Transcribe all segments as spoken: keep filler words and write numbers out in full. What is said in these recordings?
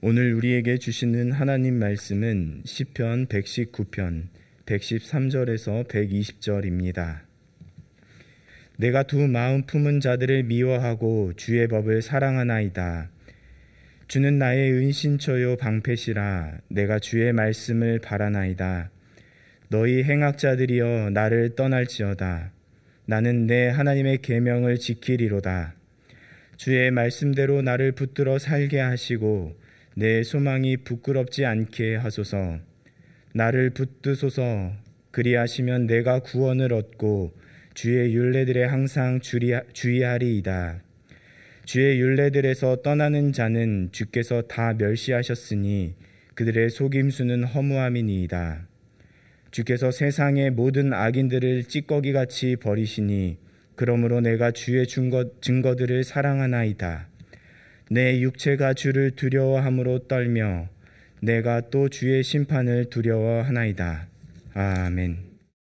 오늘 우리에게 주시는 하나님 말씀은 시편 백십구 편 백십삼 절에서 백이십 절입니다. 내가 두 마음 품은 자들을 미워하고 주의 법을 사랑하나이다. 주는 나의 은신처요 방패시라. 내가 주의 말씀을 바라나이다. 너희 행악자들이여 나를 떠날지어다. 나는 내 하나님의 계명을 지키리로다. 주의 말씀대로 나를 붙들어 살게 하시고 내 소망이 부끄럽지 않게 하소서. 나를 붙드소서. 그리하시면 내가 구원을 얻고 주의 율례들에 항상 주의하리이다. 주의 율례들에서 떠나는 자는 주께서 다 멸시하셨으니 그들의 속임수는 허무함이니이다. 주께서 세상의 모든 악인들을 찌꺼기같이 버리시니 그러므로 내가 주의 증거, 증거들을 사랑하나이다. 내 육체가 주를 두려워함으로 떨며 내가 또 주의 심판을 두려워하나이다. 아멘.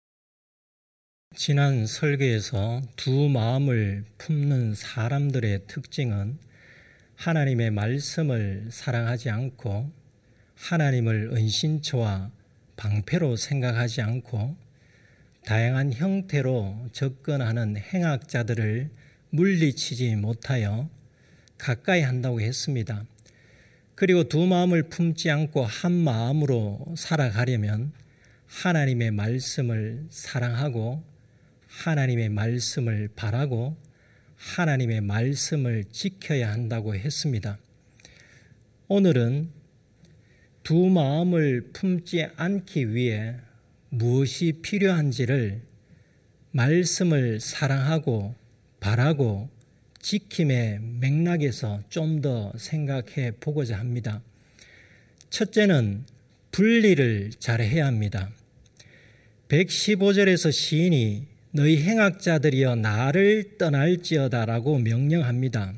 지난 설교에서 두 마음을 품는 사람들의 특징은 하나님의 말씀을 사랑하지 않고 하나님을 은신처와 방패로 생각하지 않고 다양한 형태로 접근하는 행악자들을 물리치지 못하여 가까이 한다고 했습니다. 그리고 두 마음을 품지 않고 한 마음으로 살아가려면 하나님의 말씀을 사랑하고 하나님의 말씀을 바라고 하나님의 말씀을 지켜야 한다고 했습니다. 오늘은 두 마음을 품지 않기 위해 무엇이 필요한지를 말씀을 사랑하고 바라고 지킴의 맥락에서 좀 더 생각해 보고자 합니다. 첫째는 분리를 잘해야 합니다. 백십오 절에서 시인이 너희 행악자들이여 나를 떠날지어다라고 명령합니다.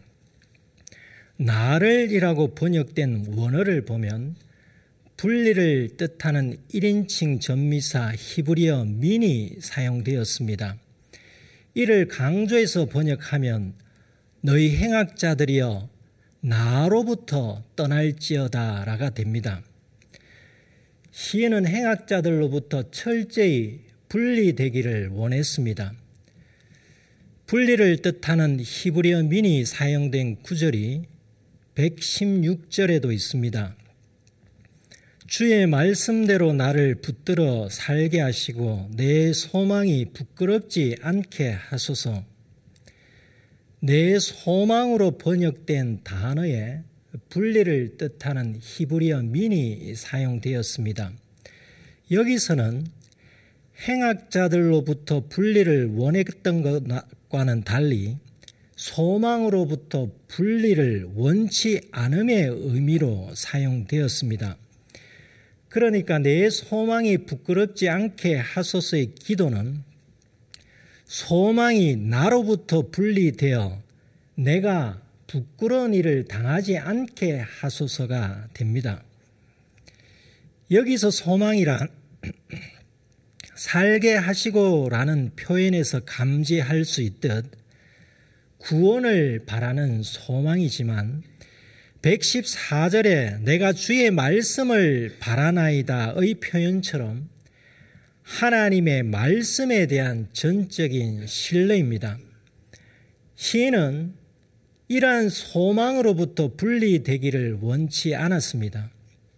나를이라고 번역된 원어를 보면 분리를 뜻하는 일 인칭 전미사 히브리어 민이 사용되었습니다. 이를 강조해서 번역하면 너희 행악자들이여 나로부터 떠날지어다라가 됩니다. 시인은 행악자들로부터 철저히 분리되기를 원했습니다. 분리를 뜻하는 히브리어 민이 사용된 구절이 백십육 절에도 있습니다. 주의 말씀대로 나를 붙들어 살게 하시고 내 소망이 부끄럽지 않게 하소서. 내 소망으로 번역된 단어에 분리를 뜻하는 히브리어 민이 사용되었습니다. 여기서는 행악자들로부터 분리를 원했던 것과는 달리 소망으로부터 분리를 원치 않음의 의미로 사용되었습니다. 그러니까 내 소망이 부끄럽지 않게 하소서의 기도는 소망이 나로부터 분리되어 내가 부끄러운 일을 당하지 않게 하소서가 됩니다. 여기서 소망이란 살게 하시고라는 표현에서 감지할 수 있듯 구원을 바라는 소망이지만 백십사 절에 내가 주의 말씀을 바라나이다의 표현처럼 하나님의 말씀에 대한 전적인 신뢰입니다. 시인은 이러한 소망으로부터 분리되기를 원치 않았습니다.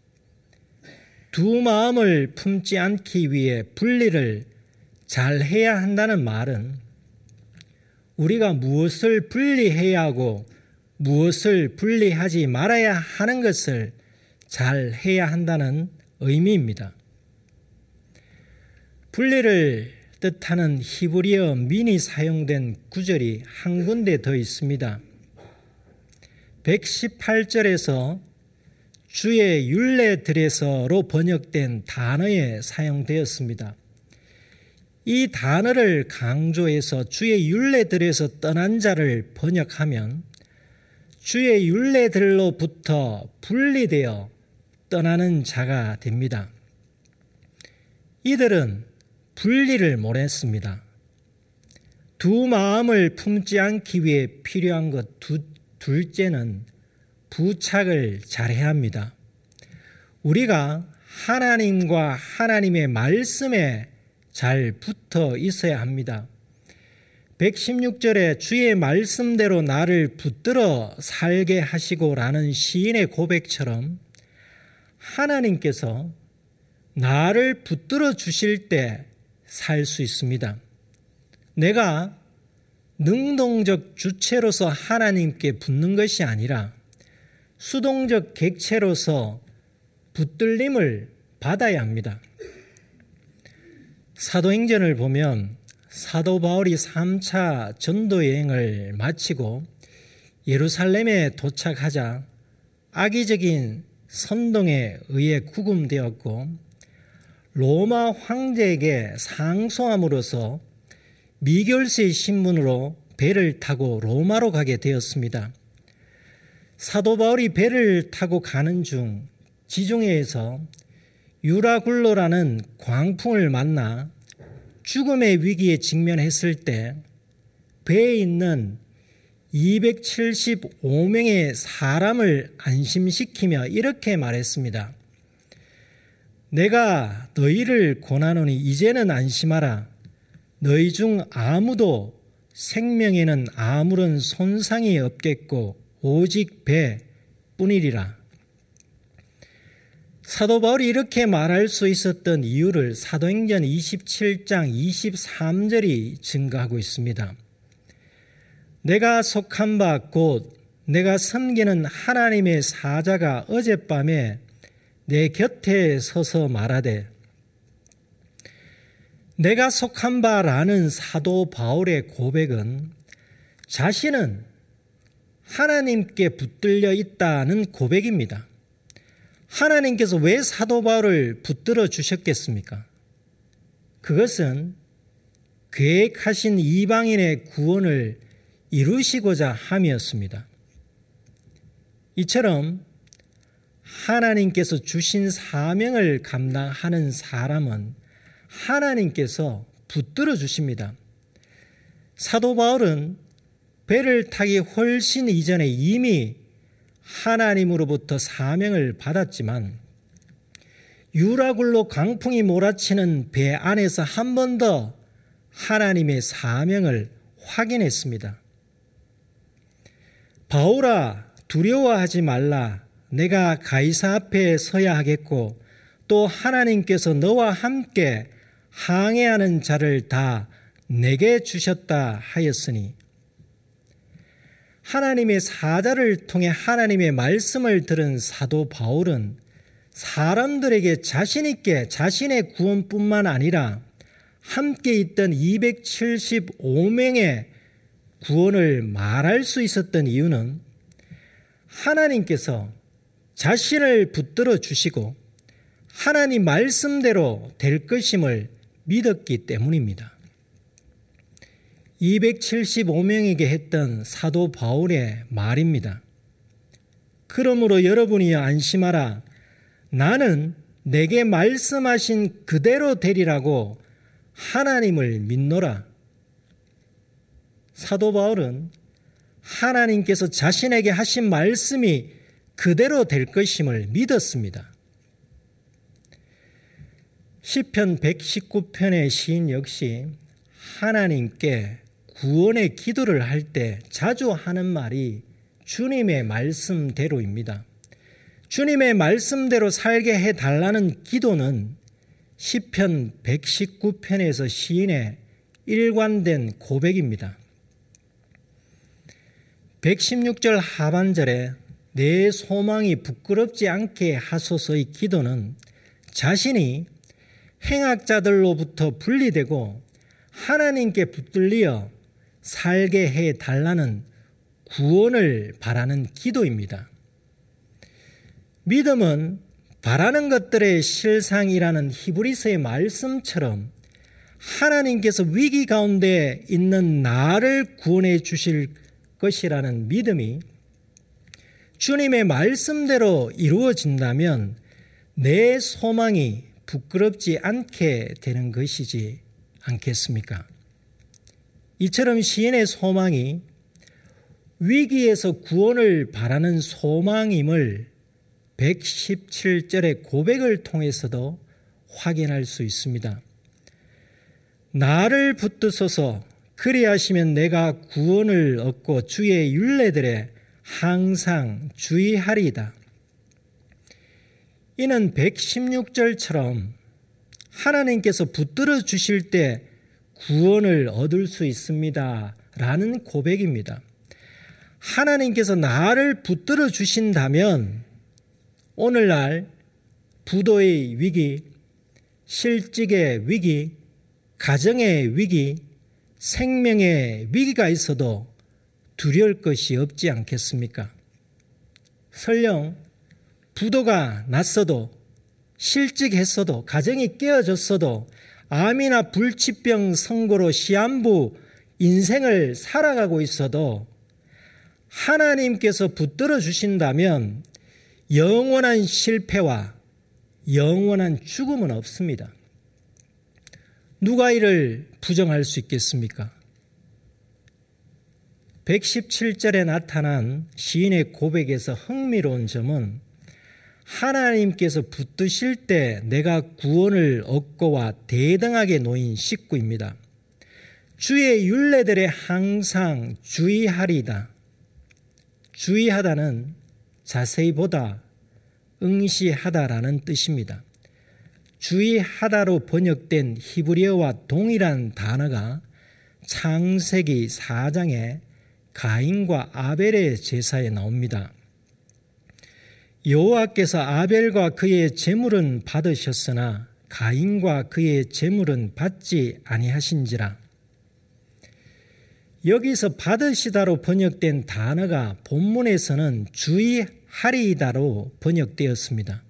두 마음을 품지 않기 위해 분리를 잘 해야 한다는 말은 우리가 무엇을 분리해야 하고 무엇을 분리하지 말아야 하는 것을 잘 해야 한다는 의미입니다. 분리를 뜻하는 히브리어 민이 사용된 구절이 한 군데 더 있습니다. 백십팔 절에서 주의 율례들에서로 번역된 단어에 사용되었습니다. 이 단어를 강조해서 주의 율례들에서 떠난 자를 번역하면 주의 율례들로부터 분리되어 떠나는 자가 됩니다. 이들은 분리를 못했습니다. 두 마음을 품지 않기 위해 필요한 것 두, 둘째는 부착을 잘해야 합니다. 우리가 하나님과 하나님의 말씀에 잘 붙어 있어야 합니다. 백십육 절에 주의 말씀대로 나를 붙들어 살게 하시고 라는 시인의 고백처럼 하나님께서 나를 붙들어 주실 때 살 수 있습니다. 내가 능동적 주체로서 하나님께 붙는 것이 아니라 수동적 객체로서 붙들림을 받아야 합니다. 사도행전을 보면 사도 바울이 삼 차 전도 여행을 마치고 예루살렘에 도착하자 악의적인 선동에 의해 구금되었고 로마 황제에게 상소함으로써 미결세 신분으로 배를 타고 로마로 가게 되었습니다. 사도 바울이 배를 타고 가는 중 지중해에서 유라굴로라는 광풍을 만나 죽음의 위기에 직면했을 때 배에 있는 이백칠십오 명의 사람을 안심시키며 이렇게 말했습니다. 내가 너희를 권하노니 이제는 안심하라. 너희 중 아무도 생명에는 아무런 손상이 없겠고 오직 배뿐이리라. 사도 바울이 이렇게 말할 수 있었던 이유를 사도행전 이십칠 장 이십삼 절이 증거하고 있습니다. 내가 속한 바 곧 내가 섬기는 하나님의 사자가 어젯밤에 내 곁에 서서 말하되, 내가 속한 바라는 사도 바울의 고백은 자신은 하나님께 붙들려 있다는 고백입니다. 하나님께서 왜 사도 바울을 붙들어 주셨겠습니까? 그것은 계획하신 이방인의 구원을 이루시고자 함이었습니다. 이처럼 하나님께서 주신 사명을 감당하는 사람은 하나님께서 붙들어 주십니다. 사도 바울은 배를 타기 훨씬 이전에 이미 하나님으로부터 사명을 받았지만 유라굴로 강풍이 몰아치는 배 안에서 한 번 더 하나님의 사명을 확인했습니다. 바울아, 두려워하지 말라. 내가 가이사 앞에 서야 하겠고 또 하나님께서 너와 함께 항해하는 자를 다 내게 주셨다 하였으니, 하나님의 사자를 통해 하나님의 말씀을 들은 사도 바울은 사람들에게 자신 있게 자신의 구원뿐만 아니라 함께 있던 이백칠십오 명의 구원을 말할 수 있었던 이유는 하나님께서 자신을 붙들어 주시고 하나님 말씀대로 될 것임을 믿었기 때문입니다. 이백칠십오 명에게 했던 사도 바울의 말입니다. 그러므로 여러분이 안심하라. 나는 내게 말씀하신 그대로 되리라고 하나님을 믿노라. 사도 바울은 하나님께서 자신에게 하신 말씀이 그대로 될 것임을 믿었습니다. 시편 백십구 편의 시인 역시 하나님께 구원의 기도를 할 때 자주 하는 말이 주님의 말씀대로입니다. 주님의 말씀대로 살게 해달라는 기도는 시편 백십구 편에서 시인의 일관된 고백입니다. 백십육 절 하반절에 내 소망이 부끄럽지 않게 하소서의 기도는 자신이 행악자들로부터 분리되고 하나님께 붙들려 살게 해달라는 구원을 바라는 기도입니다. 믿음은 바라는 것들의 실상이라는 히브리서의 말씀처럼 하나님께서 위기 가운데 있는 나를 구원해 주실 것이라는 믿음이 주님의 말씀대로 이루어진다면 내 소망이 부끄럽지 않게 되는 것이지 않겠습니까? 이처럼 시인의 소망이 위기에서 구원을 바라는 소망임을 백십칠 절의 고백을 통해서도 확인할 수 있습니다. 나를 붙드소서 그리하시면 내가 구원을 얻고 주의 율례들에 항상 주의하리이다. 이는 백십육 절처럼 하나님께서 붙들어 주실 때 구원을 얻을 수 있습니다 라는 고백입니다. 하나님께서 나를 붙들어 주신다면 오늘날 부도의 위기, 실직의 위기, 가정의 위기, 생명의 위기가 있어도 두려울 것이 없지 않겠습니까? 설령 부도가 났어도, 실직했어도, 가정이 깨어졌어도, 암이나 불치병 선고로 시한부 인생을 살아가고 있어도 하나님께서 붙들어 주신다면 영원한 실패와 영원한 죽음은 없습니다. 누가 이를 부정할 수 있겠습니까? 백십칠 절에 나타난 시인의 고백에서 흥미로운 점은 하나님께서 붙드실 때 내가 구원을 얻고와 대등하게 놓인 식구입니다. 주의 율례들에 항상 주의하리이다. 주의하다는 자세히 보다, 응시하다라는 뜻입니다. 주의하다로 번역된 히브리어와 동일한 단어가 창세기 사 장에 가인과 아벨의 제사에 나옵니다. 여호와께서 아벨과 그의 제물은 받으셨으나 가인과 그의 제물은 받지 아니하신지라. 여기서 받으시다로 번역된 단어가 본문에서는 주의하리이다로 번역되었습니다.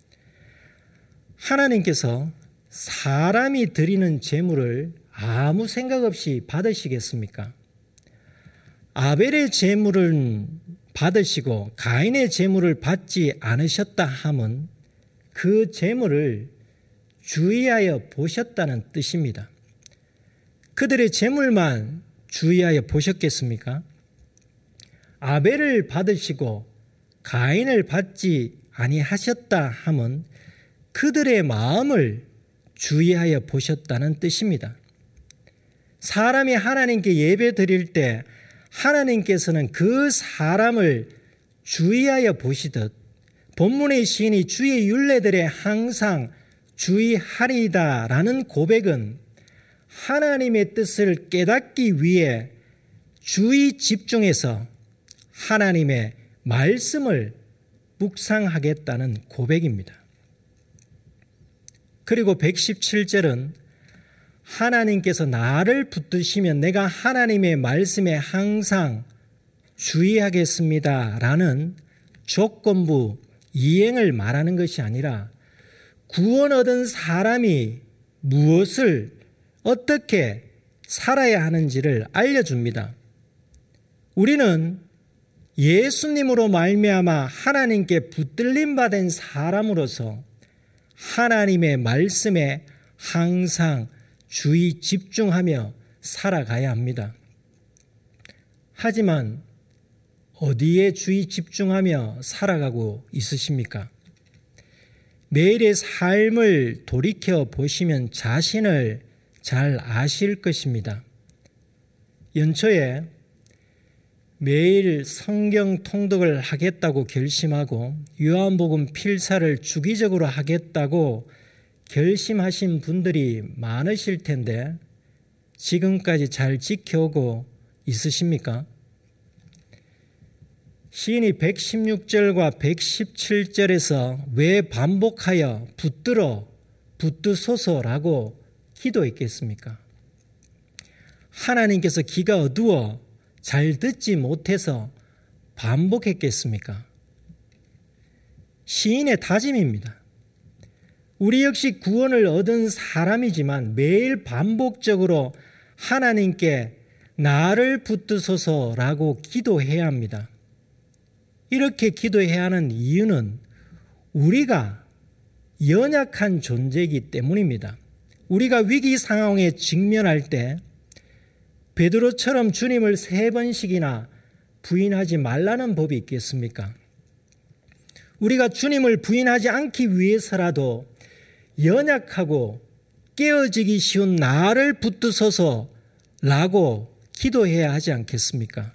하나님께서 사람이 드리는 제물을 아무 생각 없이 받으시겠습니까? 아벨의 제물은 받으시고 가인의 제물을 받지 않으셨다 함은 그 제물을 주의하여 보셨다는 뜻입니다. 그들의 제물만 주의하여 보셨겠습니까? 아벨을 받으시고 가인을 받지 아니하셨다 함은 그들의 마음을 주의하여 보셨다는 뜻입니다. 사람이 하나님께 예배 드릴 때 하나님께서는 그 사람을 주의하여 보시듯 본문의 시인이 주의 율례들에 항상 주의하리이다라는 고백은 하나님의 뜻을 깨닫기 위해 주의 집중해서 하나님의 말씀을 묵상하겠다는 고백입니다. 그리고 백십칠 절은 하나님께서 나를 붙드시면 내가 하나님의 말씀에 항상 주의하겠습니다 라는 조건부 이행을 말하는 것이 아니라 구원 얻은 사람이 무엇을 어떻게 살아야 하는지를 알려줍니다. 우리는 예수님으로 말미암아 하나님께 붙들림 받은 사람으로서 하나님의 말씀에 항상 주의 집중하며 살아가야 합니다. 하지만 어디에 주의 집중하며 살아가고 있으십니까? 매일의 삶을 돌이켜 보시면 자신을 잘 아실 것입니다. 연초에 매일 성경 통독을 하겠다고 결심하고 요한복음 필사를 주기적으로 하겠다고 결심하신 분들이 많으실 텐데 지금까지 잘 지켜오고 있으십니까? 시인이 백십육 절과 백십칠 절에서 왜 반복하여 붙들어 붙드소서라고 기도했겠습니까? 하나님께서 귀가 어두워 잘 듣지 못해서 반복했겠습니까? 시인의 다짐입니다. 우리 역시 구원을 얻은 사람이지만 매일 반복적으로 하나님께 나를 붙드소서라고 기도해야 합니다. 이렇게 기도해야 하는 이유는 우리가 연약한 존재이기 때문입니다. 우리가 위기 상황에 직면할 때 베드로처럼 주님을 세 번씩이나 부인하지 말라는 법이 있겠습니까? 우리가 주님을 부인하지 않기 위해서라도 연약하고 깨어지기 쉬운 나를 붙드소서 라고 기도해야 하지 않겠습니까?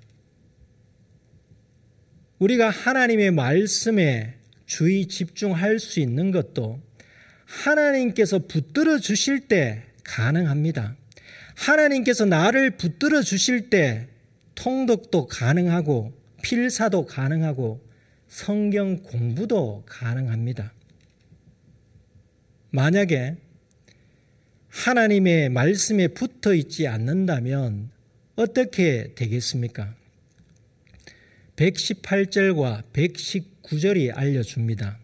우리가 하나님의 말씀에 주의 집중할 수 있는 것도 하나님께서 붙들어 주실 때 가능합니다. 하나님께서 나를 붙들어 주실 때 통독도 가능하고 필사도 가능하고 성경 공부도 가능합니다. 만약에 하나님의 말씀에 붙어 있지 않는다면 어떻게 되겠습니까? 백십팔 절과 백십구 절이 알려줍니다.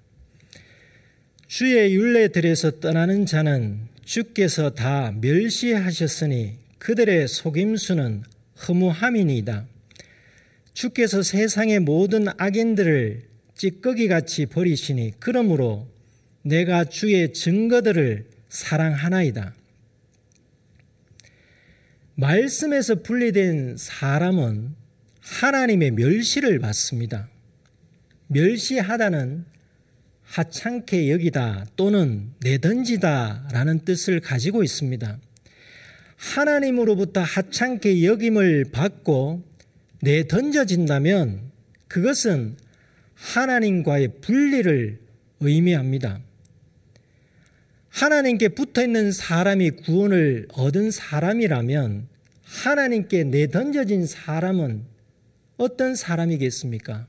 주의 율례들에서 떠나는 자는 주께서 다 멸시하셨으니 그들의 속임수는 허무함이니이다. 주께서 세상의 모든 악인들을 찌꺼기같이 버리시니 그러므로 내가 주의 증거들을 사랑하나이다. 말씀에서 분리된 사람은 하나님의 멸시를 받습니다. 멸시하다는 하찮게 여기다 또는 내던지다 라는 뜻을 가지고 있습니다. 하나님으로부터 하찮게 여김을 받고 내던져진다면 그것은 하나님과의 분리를 의미합니다. 하나님께 붙어있는 사람이 구원을 얻은 사람이라면 하나님께 내던져진 사람은 어떤 사람이겠습니까?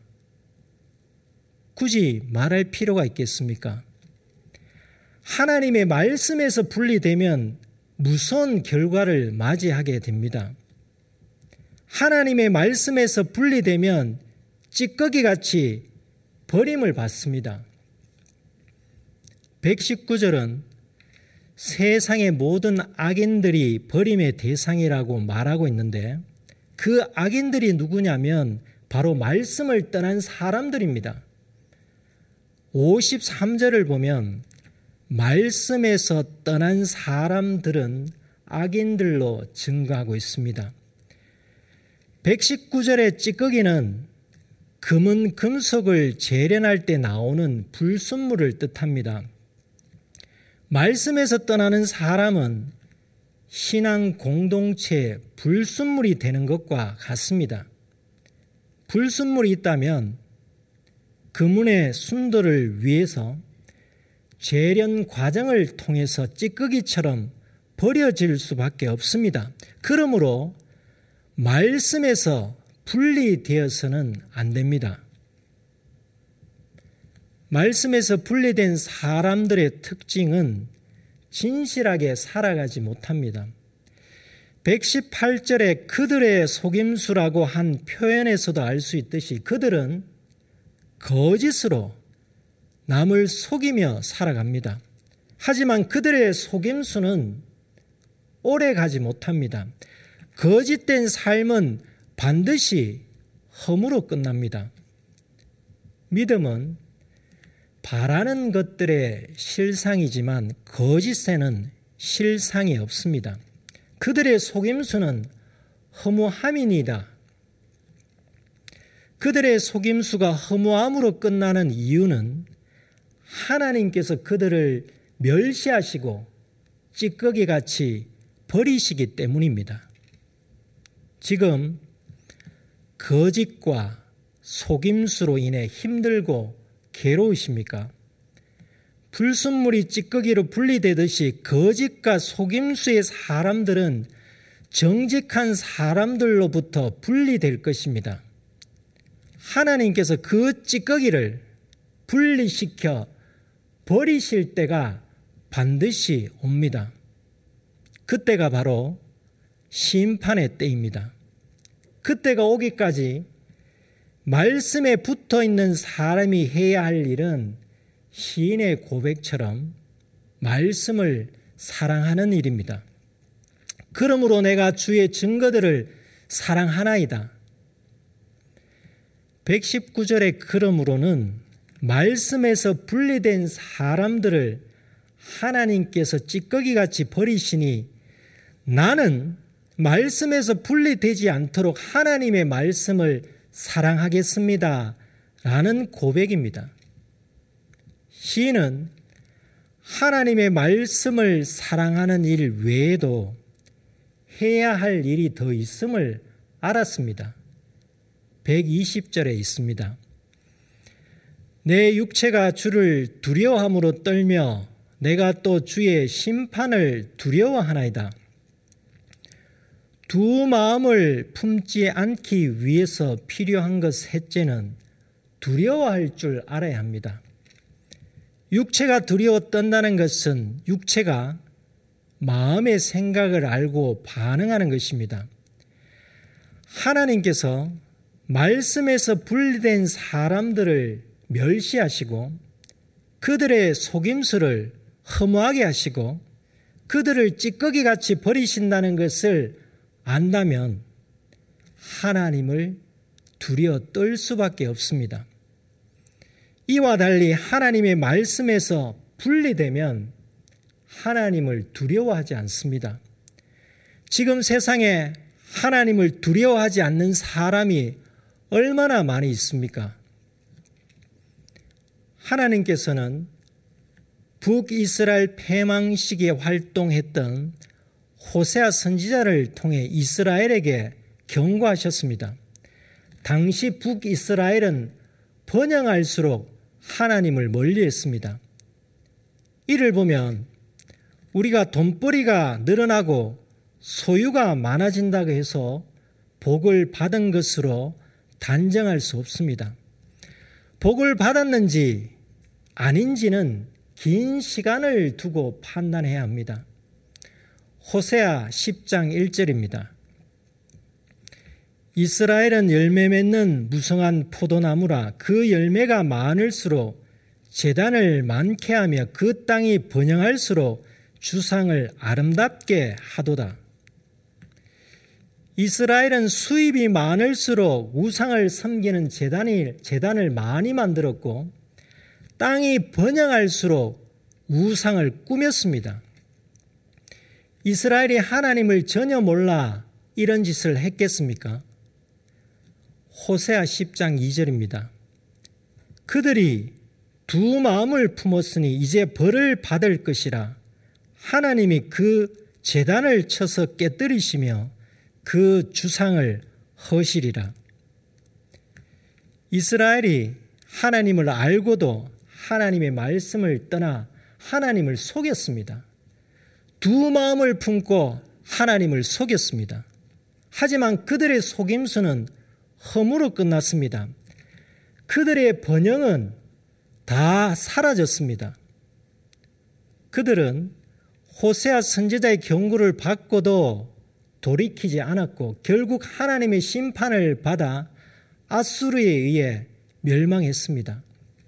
굳이 말할 필요가 있겠습니까? 하나님의 말씀에서 분리되면 무서운 결과를 맞이하게 됩니다. 하나님의 말씀에서 분리되면 찌꺼기같이 버림을 받습니다. 백십구 절은 세상의 모든 악인들이 버림의 대상이라고 말하고 있는데 그 악인들이 누구냐면 바로 말씀을 떠난 사람들입니다. 오십삼 절을 보면 말씀에서 떠난 사람들은 악인들로 증거하고 있습니다. 백십구 절의 찌꺼기는 금은 금속을 재련할 때 나오는 불순물을 뜻합니다. 말씀에서 떠나는 사람은 신앙 공동체의 불순물이 되는 것과 같습니다. 불순물이 있다면 금은의 순도를 위해서 재련 과정을 통해서 찌꺼기처럼 버려질 수밖에 없습니다. 그러므로 말씀에서 분리되어서는 안 됩니다. 말씀에서 분리된 사람들의 특징은 진실하게 살아가지 못합니다. 백십팔 절에 그들의 속임수라고 한 표현에서도 알 수 있듯이 그들은 거짓으로 남을 속이며 살아갑니다. 하지만 그들의 속임수는 오래 가지 못합니다. 거짓된 삶은 반드시 허무로 끝납니다. 믿음은 바라는 것들의 실상이지만 거짓에는 실상이 없습니다. 그들의 속임수는 허무함이니이다. 그들의 속임수가 허무함으로 끝나는 이유는 하나님께서 그들을 멸시하시고 찌꺼기같이 버리시기 때문입니다. 지금 거짓과 속임수로 인해 힘들고 괴로우십니까? 불순물이 찌꺼기로 분리되듯이 거짓과 속임수의 사람들은 정직한 사람들로부터 분리될 것입니다. 하나님께서 그 찌꺼기를 분리시켜 버리실 때가 반드시 옵니다. 그때가 바로 심판의 때입니다. 그때가 오기까지 말씀에 붙어 있는 사람이 해야 할 일은 시인의 고백처럼 말씀을 사랑하는 일입니다. 그러므로 내가 주의 증거들을 사랑하나이다. 백십구 절의 그러므로는 말씀에서 분리된 사람들을 하나님께서 찌꺼기같이 버리시니 나는 말씀에서 분리되지 않도록 하나님의 말씀을 사랑하겠습니다. 라는 고백입니다. 시인은 하나님의 말씀을 사랑하는 일 외에도 해야 할 일이 더 있음을 알았습니다. 백이십 절에 있습니다. 내 육체가 주를 두려워함으로 떨며 내가 또 주의 심판을 두려워하나이다. 두 마음을 품지 않기 위해서 필요한 것 셋째는 두려워할 줄 알아야 합니다. 육체가 두려워 떤다는 것은 육체가 마음의 생각을 알고 반응하는 것입니다. 하나님께서 말씀에서 분리된 사람들을 멸시하시고 그들의 속임수를 허무하게 하시고 그들을 찌꺼기같이 버리신다는 것을 안다면 하나님을 두려워 떨 수밖에 없습니다. 이와 달리 하나님의 말씀에서 분리되면 하나님을 두려워하지 않습니다. 지금 세상에 하나님을 두려워하지 않는 사람이 얼마나 많이 있습니까? 하나님께서는 북이스라엘 패망 시기에 활동했던 호세아 선지자를 통해 이스라엘에게 경고하셨습니다. 당시 북이스라엘은 번영할수록 하나님을 멀리했습니다. 이를 보면 우리가 돈벌이가 늘어나고 소유가 많아진다고 해서 복을 받은 것으로 단정할 수 없습니다. 복을 받았는지 아닌지는 긴 시간을 두고 판단해야 합니다. 호세아 십 장 일 절입니다. 이스라엘은 열매 맺는 무성한 포도나무라. 그 열매가 많을수록 재단을 많게 하며 그 땅이 번영할수록 주상을 아름답게 하도다. 이스라엘은 수입이 많을수록 우상을 섬기는 재단이, 재단을 많이 만들었고 땅이 번영할수록 우상을 꾸몄습니다. 이스라엘이 하나님을 전혀 몰라 이런 짓을 했겠습니까? 호세아 십 장 이 절입니다. 그들이 두 마음을 품었으니 이제 벌을 받을 것이라. 하나님이 그 제단을 쳐서 깨뜨리시며 그 주상을 허시리라. 이스라엘이 하나님을 알고도 하나님의 말씀을 떠나 하나님을 속였습니다. 두 마음을 품고 하나님을 속였습니다. 하지만 그들의 속임수는 허무로 끝났습니다. 그들의 번영은 다 사라졌습니다. 그들은 호세아 선지자의 경고를 받고도 돌이키지 않았고 결국 하나님의 심판을 받아 아수르에 의해 멸망했습니다.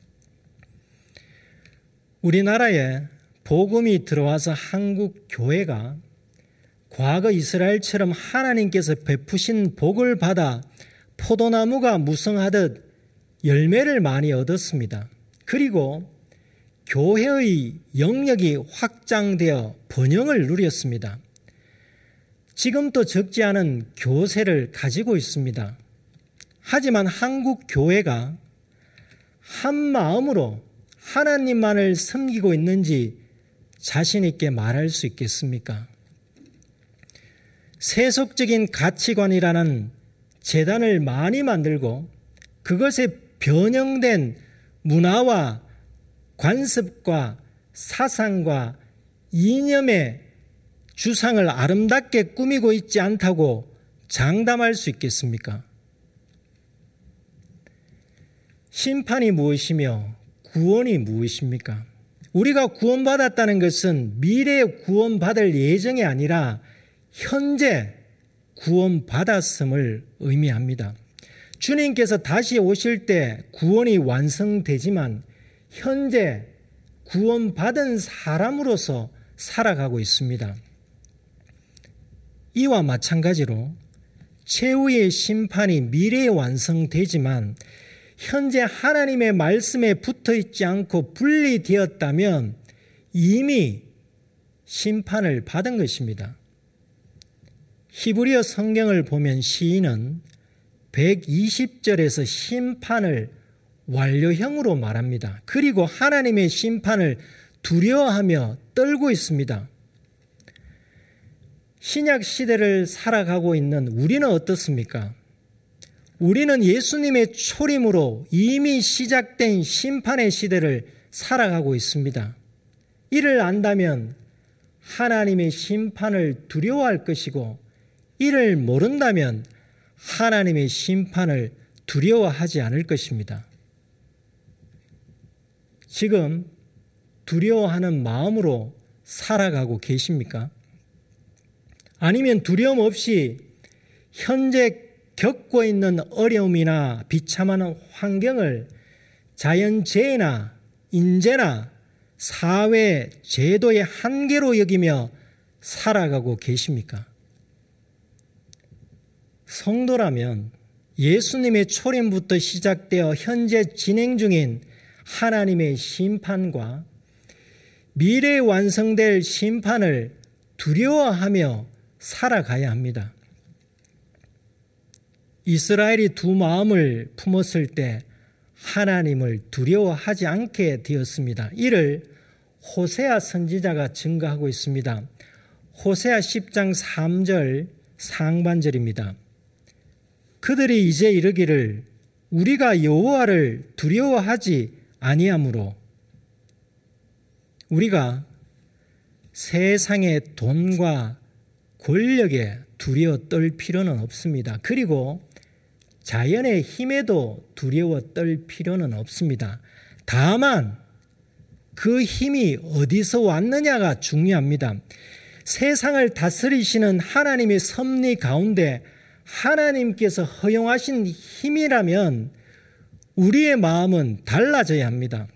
우리나라에 복음이 들어와서 한국 교회가 과거 이스라엘처럼 하나님께서 베푸신 복을 받아 포도나무가 무성하듯 열매를 많이 얻었습니다. 그리고 교회의 영역이 확장되어 번영을 누렸습니다. 지금도 적지 않은 교세를 가지고 있습니다. 하지만 한국 교회가 한 마음으로 하나님만을 섬기고 있는지 자신 있게 말할 수 있겠습니까? 세속적인 가치관이라는 재단을 많이 만들고 그것에 변형된 문화와 관습과 사상과 이념의 주상을 아름답게 꾸미고 있지 않다고 장담할 수 있겠습니까? 심판이 무엇이며 구원이 무엇입니까? 우리가 구원받았다는 것은 미래에 구원받을 예정이 아니라 현재 구원받았음을 의미합니다. 주님께서 다시 오실 때 구원이 완성되지만 현재 구원받은 사람으로서 살아가고 있습니다. 이와 마찬가지로 최후의 심판이 미래에 완성되지만 현재 하나님의 말씀에 붙어 있지 않고 분리되었다면 이미 심판을 받은 것입니다. 히브리어 성경을 보면 시인은 백이십 절에서 심판을 완료형으로 말합니다. 그리고 하나님의 심판을 두려워하며 떨고 있습니다. 신약 시대를 살아가고 있는 우리는 어떻습니까? 우리는 예수님의 초림으로 이미 시작된 심판의 시대를 살아가고 있습니다. 이를 안다면 하나님의 심판을 두려워할 것이고, 이를 모른다면 하나님의 심판을 두려워하지 않을 것입니다. 지금 두려워하는 마음으로 살아가고 계십니까? 아니면 두려움 없이 현재 겪고 있는 어려움이나 비참한 환경을 자연재해나 인재나 사회 제도의 한계로 여기며 살아가고 계십니까? 성도라면 예수님의 초림부터 시작되어 현재 진행 중인 하나님의 심판과 미래에 완성될 심판을 두려워하며 살아가야 합니다. 이스라엘이 두 마음을 품었을 때 하나님을 두려워하지 않게 되었습니다. 이를 호세아 선지자가 증거하고 있습니다. 호세아 십 장 삼 절 상반절입니다. 그들이 이제 이르기를 우리가 여호와를 두려워하지 아니하므로, 우리가 세상의 돈과 권력에 두려워 떨 필요는 없습니다. 그리고 자연의 힘에도 두려워 떨 필요는 없습니다. 다만 그 힘이 어디서 왔느냐가 중요합니다. 세상을 다스리시는 하나님의 섭리 가운데 하나님께서 허용하신 힘이라면 우리의 마음은 달라져야 합니다.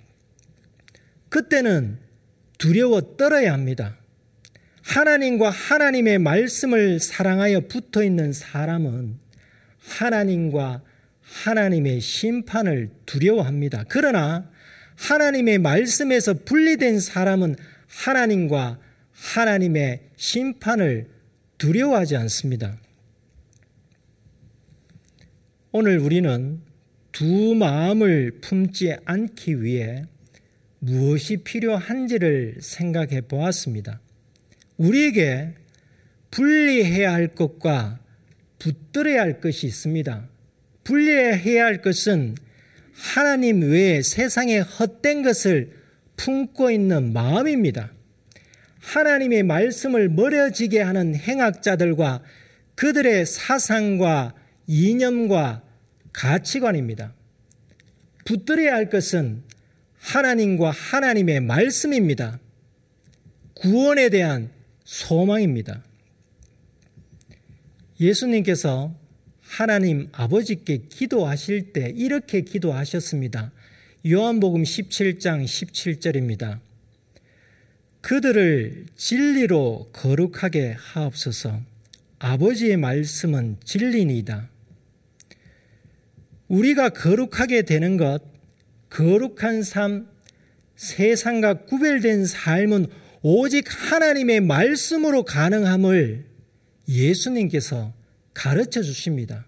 그때는 두려워 떨어야 합니다. 하나님과 하나님의 말씀을 사랑하여 붙어 있는 사람은 하나님과 하나님의 심판을 두려워합니다. 그러나 하나님의 말씀에서 분리된 사람은 하나님과 하나님의 심판을 두려워하지 않습니다. 오늘 우리는 두 마음을 품지 않기 위해 무엇이 필요한지를 생각해 보았습니다. 우리에게 분리해야 할 것과 붙들어야 할 것이 있습니다. 분리해야 할 것은 하나님 외에 세상에 헛된 것을 품고 있는 마음입니다. 하나님의 말씀을 멀어지게 하는 행악자들과 그들의 사상과 이념과 가치관입니다. 붙들어야 할 것은 하나님과 하나님의 말씀입니다. 구원에 대한 소망입니다. 예수님께서 하나님 아버지께 기도하실 때 이렇게 기도하셨습니다. 요한복음 십칠 장 십칠 절입니다. 그들을 진리로 거룩하게 하옵소서. 아버지의 말씀은 진리니이다. 우리가 거룩하게 되는 것, 거룩한 삶, 세상과 구별된 삶은 오직 하나님의 말씀으로 가능함을 예수님께서 가르쳐 주십니다.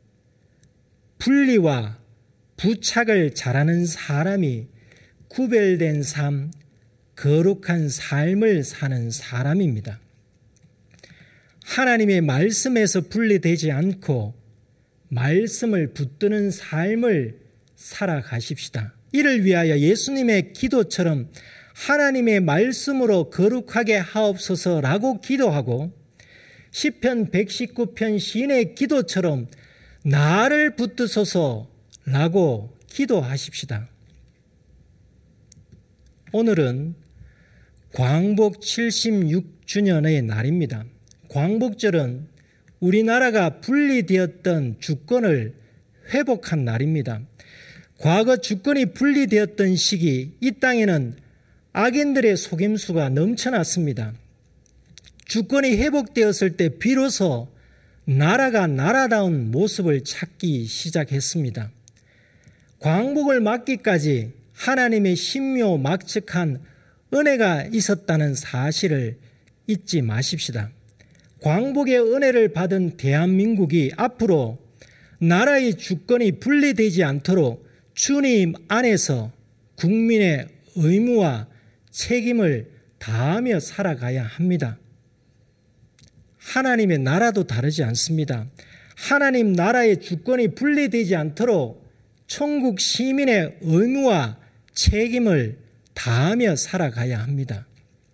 분리와 부착을 잘하는 사람이 구별된 삶, 거룩한 삶을 사는 사람입니다. 하나님의 말씀에서 분리되지 않고 말씀을 붙드는 삶을 살아가십시다. 이를 위하여 예수님의 기도처럼 하나님의 말씀으로 거룩하게 하옵소서라고 기도하고, 시편 백십구 편 시인의 기도처럼 나를 붙드소서라고 기도하십시다. 오늘은 광복 칠십육 주년의 날입니다. 광복절은 우리나라가 분리되었던 주권을 회복한 날입니다. 과거 주권이 분리되었던 시기, 이 땅에는 악인들의 속임수가 넘쳐났습니다. 주권이 회복되었을 때 비로소 나라가 나라다운 모습을 찾기 시작했습니다. 광복을 맞기까지 하나님의 신묘막측한 은혜가 있었다는 사실을 잊지 마십시다. 광복의 은혜를 받은 대한민국이 앞으로 나라의 주권이 분리되지 않도록 주님 안에서 국민의 의무와 책임을 다하며 살아가야 합니다. 하나님의 나라도 다르지 않습니다. 하나님 나라의 주권이 분리되지 않도록 천국 시민의 의무와 책임을 다하며 살아가야 합니다.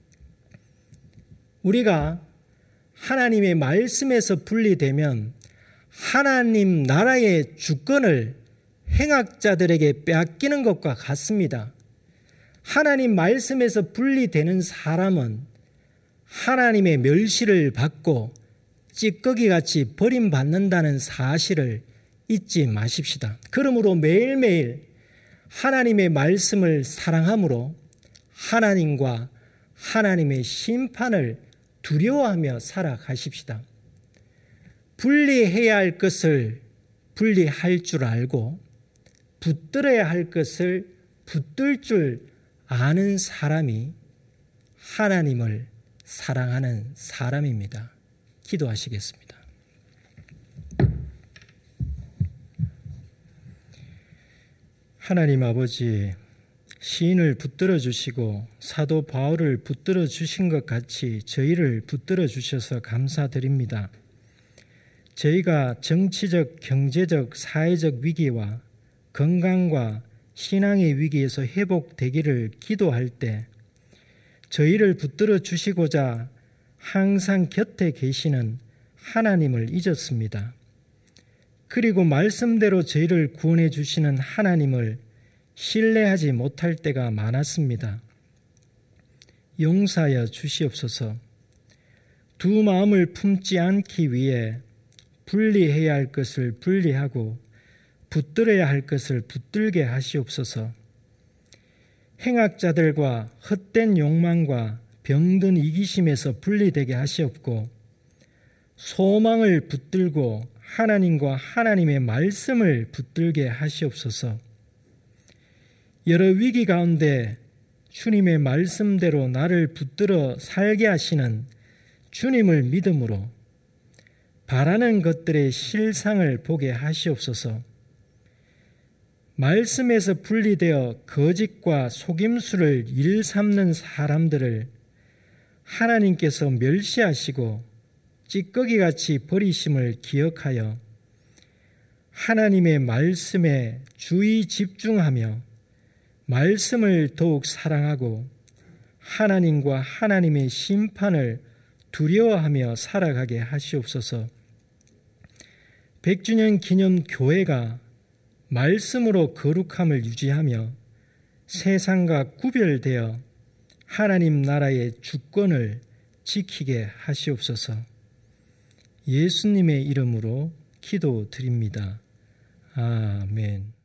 우리가 하나님의 말씀에서 분리되면 하나님 나라의 주권을 행악자들에게 빼앗기는 것과 같습니다. 하나님 말씀에서 분리되는 사람은 하나님의 멸시를 받고 찌꺼기같이 버림받는다는 사실을 잊지 마십시다. 그러므로 매일매일 하나님의 말씀을 사랑함으로 하나님과 하나님의 심판을 두려워하며 살아가십시다. 분리해야 할 것을 분리할 줄 알고 붙들어야 할 것을 붙들 줄 아는 사람이 하나님을 사랑하는 사람입니다. 기도하시겠습니다. 하나님 아버지, 시인을 붙들어 주시고 사도 바울을 붙들어 주신 것 같이 저희를 붙들어 주셔서 감사드립니다. 저희가 정치적, 경제적, 사회적 위기와 건강과 신앙의 위기에서 회복되기를 기도할 때 저희를 붙들어 주시고자 항상 곁에 계시는 하나님을 잊었습니다. 그리고 말씀대로 저희를 구원해 주시는 하나님을 신뢰하지 못할 때가 많았습니다. 용서하여 주시옵소서. 두 마음을 품지 않기 위해 분리해야 할 것을 분리하고 붙들어야 할 것을 붙들게 하시옵소서. 행악자들과 헛된 욕망과 병든 이기심에서 분리되게 하시옵고 소망을 붙들고 하나님과 하나님의 말씀을 붙들게 하시옵소서. 여러 위기 가운데 주님의 말씀대로 나를 붙들어 살게 하시는 주님을 믿음으로 바라는 것들의 실상을 보게 하시옵소서. 말씀에서 분리되어 거짓과 속임수를 일삼는 사람들을 하나님께서 멸시하시고 찌꺼기같이 버리심을 기억하여 하나님의 말씀에 주의 집중하며 말씀을 더욱 사랑하고 하나님과 하나님의 심판을 두려워하며 살아가게 하시옵소서. 백 주년 기념 교회가 말씀으로 거룩함을 유지하며 세상과 구별되어 하나님 나라의 주권을 지키게 하시옵소서. 예수님의 이름으로 기도드립니다. 아멘.